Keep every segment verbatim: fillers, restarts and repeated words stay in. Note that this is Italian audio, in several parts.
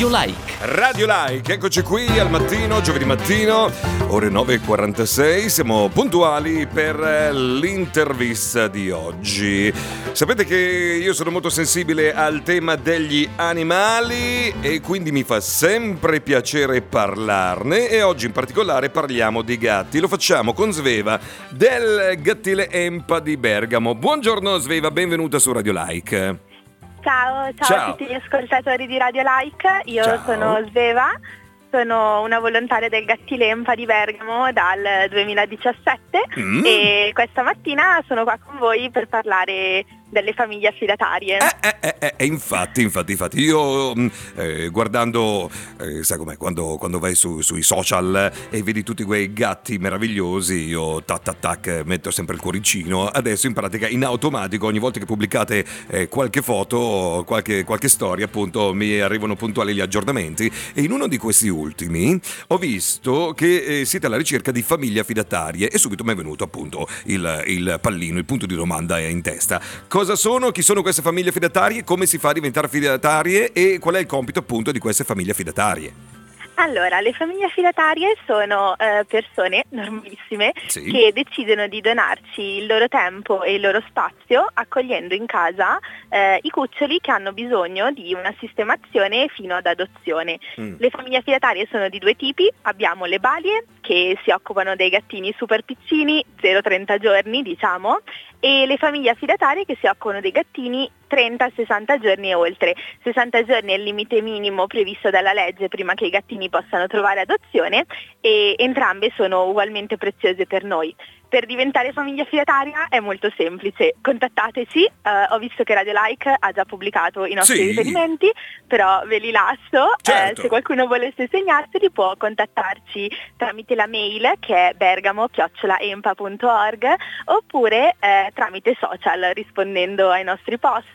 Radio Like. Radio Like, eccoci qui al mattino, giovedì mattino, ore nove e quarantasei, siamo puntuali per l'intervista di oggi. Sapete che io sono molto sensibile al tema degli animali e quindi mi fa sempre piacere parlarne, e oggi in particolare parliamo di gatti. Lo facciamo con Sveva del Gattile Empa di Bergamo. Buongiorno Sveva, benvenuta su Radio Like. Ciao, ciao, Ciao. a tutti gli ascoltatori di Radio Like, io Ciao. sono Sveva, sono una volontaria del Gattile Empa di Bergamo dal duemiladiciassette Mm. e questa mattina sono qua con voi per parlare delle famiglie affidatarie. Eh, eh, eh, eh, eh, infatti, infatti, infatti, io mh, eh, guardando, eh, sai com'è, quando, quando vai su, sui social e vedi tutti quei gatti meravigliosi, io tac tac tac metto sempre il cuoricino. Adesso in pratica in automatico ogni volta che pubblicate eh, qualche foto, qualche, qualche storia, appunto mi arrivano puntuali gli aggiornamenti, e in uno di questi ultimi ho visto che eh, siete alla ricerca di famiglie affidatarie e subito mi è venuto appunto il, il pallino, il punto di domanda in testa. Cosa sono? Chi sono queste famiglie affidatarie? Come si fa a diventare affidatarie? E qual è il compito appunto di queste famiglie affidatarie? Allora, le famiglie affidatarie sono eh, persone normalissime Sì. che decidono di donarci il loro tempo e il loro spazio accogliendo in casa eh, i cuccioli che hanno bisogno di una sistemazione fino ad adozione. Mm. Le famiglie affidatarie sono di due tipi: abbiamo le balie che si occupano dei gattini super piccini, zero trenta giorni diciamo, e le famiglie affidatarie che si occupano dei gattini trenta sessanta giorni e oltre. sessanta giorni è il limite minimo previsto dalla legge prima che i gattini possano trovare adozione, e entrambe sono ugualmente preziose per noi. Per diventare famiglia affidataria è molto semplice, contattateci, eh, ho visto che Radio Like ha già pubblicato i nostri Sì. riferimenti, però ve li lascio. Certo. Eh, se qualcuno volesse segnarseli può contattarci tramite la mail che è bergamo chiocciola empa punto org, oppure eh, tramite social rispondendo ai nostri post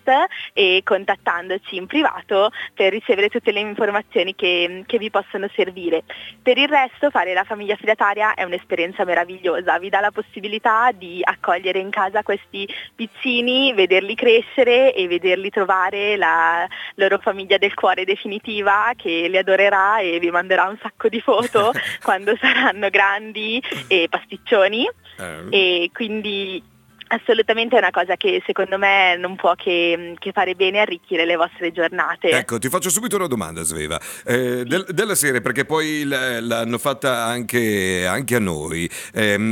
e contattandoci in privato per ricevere tutte le informazioni che, che vi possono servire. Per il resto fare la famiglia affidataria è un'esperienza meravigliosa, vi dà la possibilità di accogliere in casa questi piccini, vederli crescere e vederli trovare la loro famiglia del cuore definitiva che li adorerà e vi manderà un sacco di foto quando saranno grandi e pasticcioni, Eh. e quindi assolutamente è una cosa che secondo me non può che, che fare bene e arricchire le vostre giornate. Ecco, ti faccio subito una domanda, Sveva, eh, del- della serie, perché poi l- l'hanno fatta anche, anche a noi. Ehm,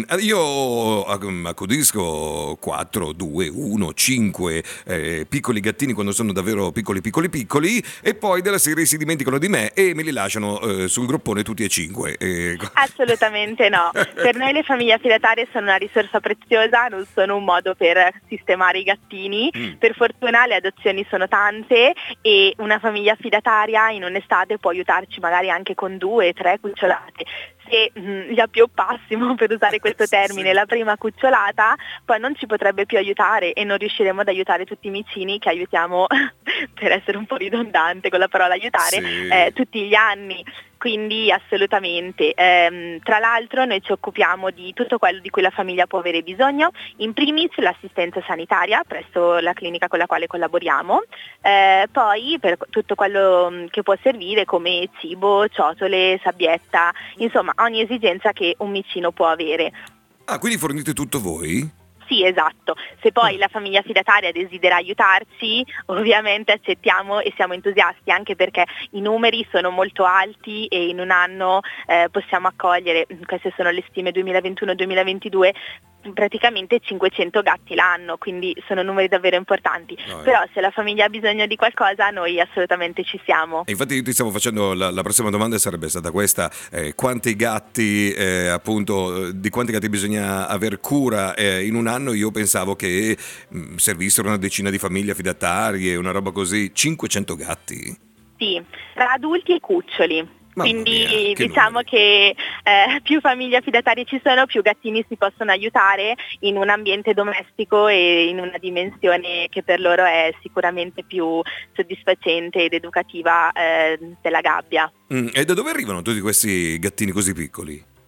io acc- accudisco quattro, due, uno, cinque piccoli gattini quando sono davvero piccoli, piccoli, piccoli, e poi della serie si dimenticano di me e me li lasciano eh, sul groppone tutti e cinque. Eh, Assolutamente no. Per noi le famiglie affidatarie sono una risorsa preziosa, non sono un modo per sistemare i gattini. Mm. Per fortuna le adozioni sono tante e una famiglia affidataria in un'estate può aiutarci magari anche con due, tre cucciolate. Se mh, gli appioppassimo, per usare questo termine, Sì. la prima cucciolata, poi non ci potrebbe più aiutare e non riusciremo ad aiutare tutti i micini che aiutiamo, per essere un po' ridondante con la parola aiutare, Sì. eh, tutti gli anni. Quindi assolutamente. Ehm, tra l'altro noi ci occupiamo di tutto quello di cui la famiglia può avere bisogno, in primis l'assistenza sanitaria presso la clinica con la quale collaboriamo, eh, poi per tutto quello mh, che può servire come cibo, ciotole, sabbietta, insomma ogni esigenza che un micino può avere. Ah, quindi fornite tutto voi? Sì, esatto. Se poi la famiglia affidataria desidera aiutarci, ovviamente accettiamo e siamo entusiasti, anche perché i numeri sono molto alti e in un anno eh, possiamo accogliere, queste sono le stime duemilaventuno duemilaventidue, praticamente cinquecento gatti l'anno, quindi sono numeri davvero importanti. No, eh. Però se la famiglia ha bisogno di qualcosa noi assolutamente ci siamo. E infatti io ti stavo facendo la, la prossima domanda sarebbe stata questa: eh, quanti gatti eh, appunto di quanti gatti bisogna aver cura eh, in un anno? Io pensavo che mh, servissero una decina di famiglie affidatarie, una roba così. Cinquecento gatti? Sì, tra adulti e cuccioli. Mamma Quindi mia, che diciamo numeri. che eh, più famiglie affidatarie ci sono, più gattini si possono aiutare in un ambiente domestico e in una dimensione che per loro è sicuramente più soddisfacente ed educativa eh, della gabbia. Mm, e da dove arrivano tutti questi gattini così piccoli?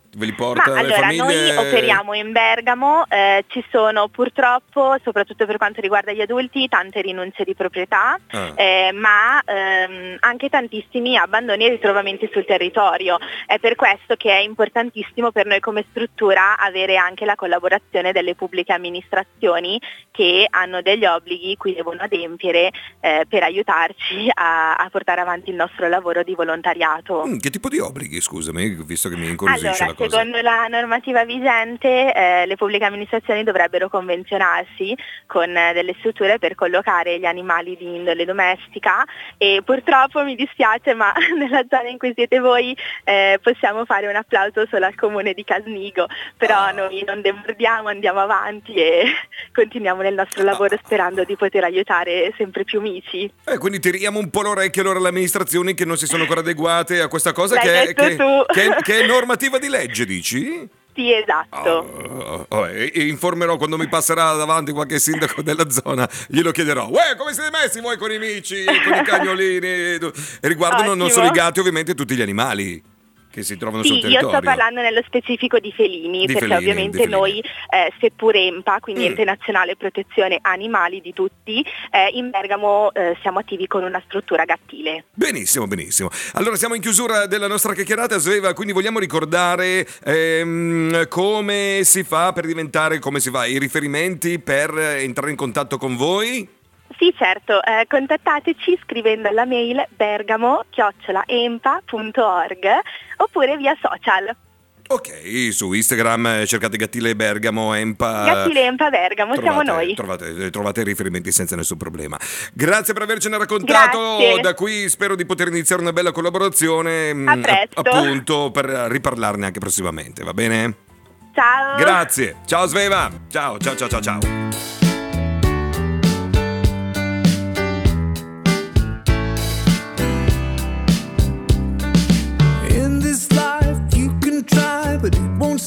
Ve li porta Ma le allora, famiglie? noi operiamo in Bergamo, eh, ci sono purtroppo, soprattutto per quanto riguarda gli adulti, tante rinunce di proprietà, Ah. eh, ma ehm, anche tantissimi abbandoni e ritrovamenti sul territorio. È per questo che è importantissimo per noi come struttura avere anche la collaborazione delle pubbliche amministrazioni che hanno degli obblighi cui devono adempiere eh, per aiutarci a, a portare avanti il nostro lavoro di volontariato. Mm, che tipo di obblighi, scusami, visto che mi incuriosisce Allora, la cosa. secondo la normativa vigente eh, le pubbliche amministrazioni dovrebbero convenzionarsi con eh, delle strutture per collocare gli animali di indole domestica e purtroppo mi dispiace ma nella zona in cui siete voi eh, possiamo fare un applauso solo al comune di Casnigo, però Ah. noi non demordiamo, andiamo avanti e continuiamo nel nostro lavoro sperando di poter aiutare sempre più amici. Eh, quindi tiriamo un po' l'orecchio allora alle amministrazioni che non si sono ancora adeguate a questa cosa L'hai che è, detto che, tu. che è- che è normativa di legge, dici? Sì, esatto. Oh, oh, e, e informerò quando mi passerà davanti qualche sindaco della zona, glielo chiederò. Uè, come siete messi voi con i mici, con i cagnolini? E riguardano non Ottimo. solo i gatti, ovviamente tutti gli animali che si trovano sul Sì, io territorio. sto parlando nello specifico di felini, Di perché felini, ovviamente di felini. noi, eh, seppur EMPA, quindi Mm. Ente Nazionale Protezione Animali di tutti, eh, in Bergamo eh, siamo attivi con una struttura gattile. Benissimo, benissimo. Allora siamo in chiusura della nostra chiacchierata, Sveva, quindi vogliamo ricordare ehm, come si fa per diventare, come si fa, i riferimenti per eh, entrare in contatto con voi? Sì, certo, eh, contattateci scrivendo alla mail bergamo chiocciola empa punto org oppure via social. Ok, su Instagram eh, cercate Gattile Bergamo, Empa. Gattile Empa Bergamo, siamo Trovate- noi. Trovate, trovate riferimenti senza nessun problema. Grazie per avercene raccontato. Grazie. Da qui spero di poter iniziare una bella collaborazione. mm, A presto. Appunto, per riparlarne anche prossimamente, va bene? Ciao! Grazie. Ciao Sveva. Ciao, ciao, ciao, ciao, ciao.